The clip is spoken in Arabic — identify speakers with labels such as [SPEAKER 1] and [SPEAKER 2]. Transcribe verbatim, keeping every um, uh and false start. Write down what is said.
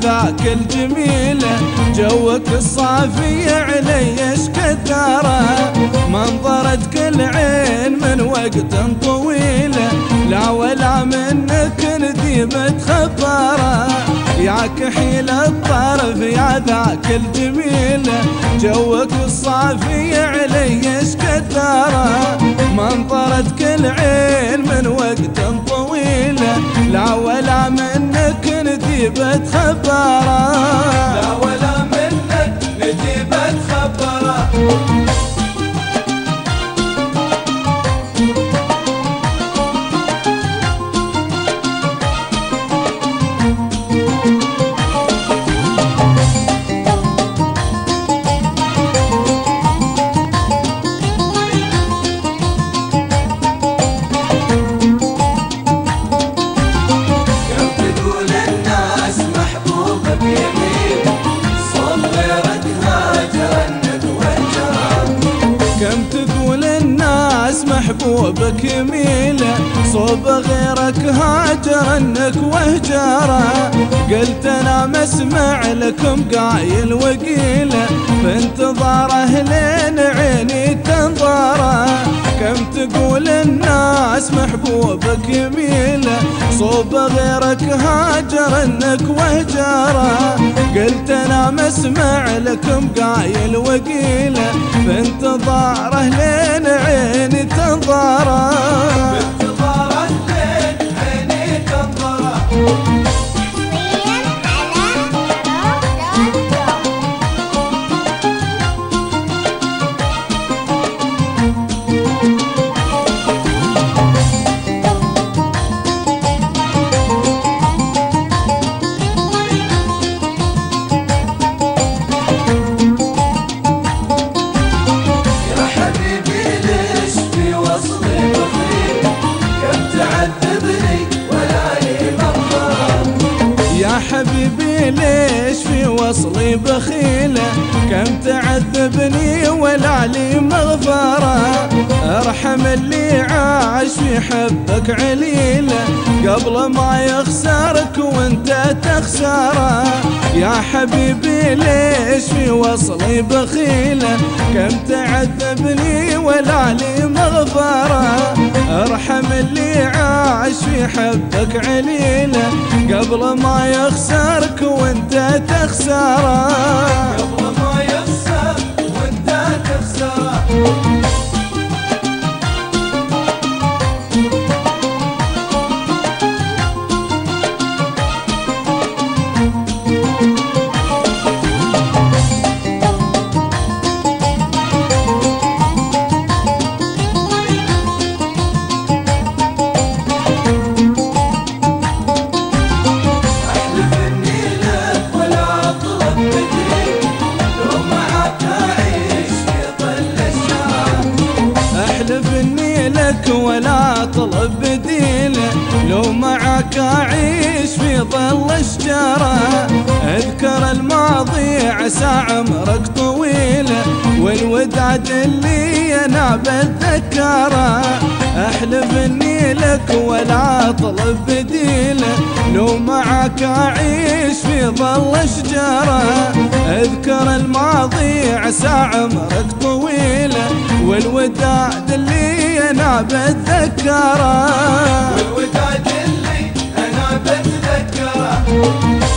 [SPEAKER 1] ذاك الجميلة، جوك الصافي علي ايش كثره، منظرتك العين من وقت طويلة، لا ولا منك نديمة خبره، يا كحيل الطرف يا ذاك الجميلة، جوك الصافي علي ايش كثره، منظرتك العين من وقت طويلة، لا ولا منك نديبة خبره،
[SPEAKER 2] لا ولا منك نديبة خبره.
[SPEAKER 1] محبوبك يميله، صوب غيرك هاجرنك وهجاره، قلت انا مسمع لكم قايل وقيله، بانتظاره لين عيني تنظره، كم تقول الناس محبوبك يميله، صوب غيرك هاجرنك وهجاره، قلت انا مسمع لكم قايل وقيله، بانتظاره لين عيني تنظره،
[SPEAKER 2] بانتظاره لين عيني تنظره.
[SPEAKER 1] حبيبي ليش في وصلي بخيلة، كم تعذبني ولا لي مغفرة، ارحم اللي عاش في حبك عليلة، قبل ما يخسرك وانت تخسره، يا حبيبي ليش في وصلي بخيلة، كم تعذبني ولا لي مغفرة، ارحم اللي عاش في حبك عليلة، قبل ما يخسرك وانت تخسره،
[SPEAKER 2] قبل ما يخسر وانت تخسره.
[SPEAKER 1] ولا طلب بديله، لو معك أعيش في ظل الشجرة، اذكر الماضي عسى عمرك طويلة، والوداد اللي أنا بتذكره، أحلف إني لك ولا طلب بديله، لو معك أعيش في ظل الشجرة، اذكر الماضي عسى عمرك طويلة، والوداد اللي أنا بتذكره،
[SPEAKER 2] والوداد اللي أنا بتذكره.